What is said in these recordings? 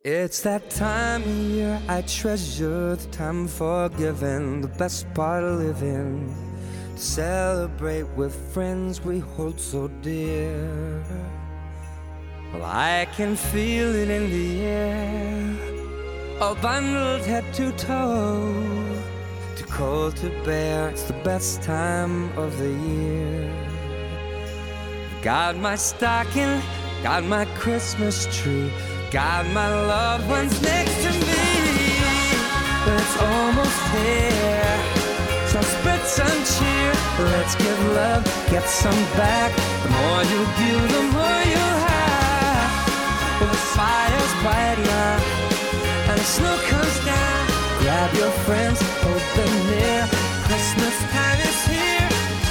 It's that time of year I treasure, the time for giving, the best part of living. To celebrate with friends we hold so dear. Well, I can feel it in the air, all bundled head to toe. Too cold to bear, it's the best time of the year. Got my stocking, got my Christmas tree, got my loved ones next to me. But it's almost here, so spread some cheer. Let's give love, get some back. The more you give, the more you have. Well, the fire's bright now, and the snow comes down. Grab your friends, hold them near. Christmas time is here.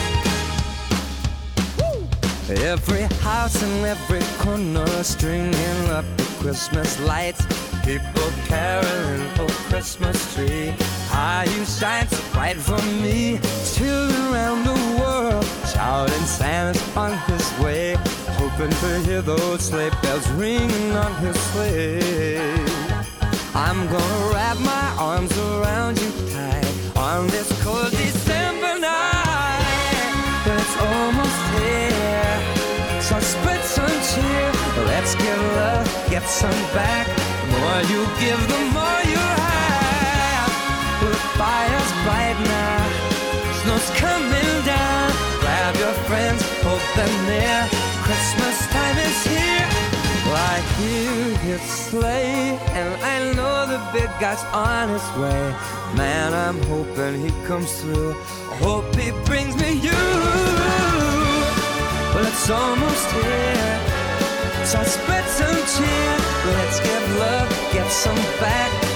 Every house and every corner stringing up the Christmas lights. People caroling, oh Christmas tree, how you shine so bright for me. Children around the world shouting Santa's on his way, hoping to hear those sleigh bells ringing on his sleigh. I'm gonna wrap my arms around you tight on this cold December night. But it's almost here, so spread some cheer. Let's give love, get some back. The more you give, the more you have. The fire's bright now, snow's coming down. Grab your friends, hold them near. Christmas time is here. Well, I hear his sleigh, and I know the big guy's on his way. Man, I'm hoping he comes through. I hope he brings me you. Well, it's almost here, so spread some cheer. Let's give love, get some back.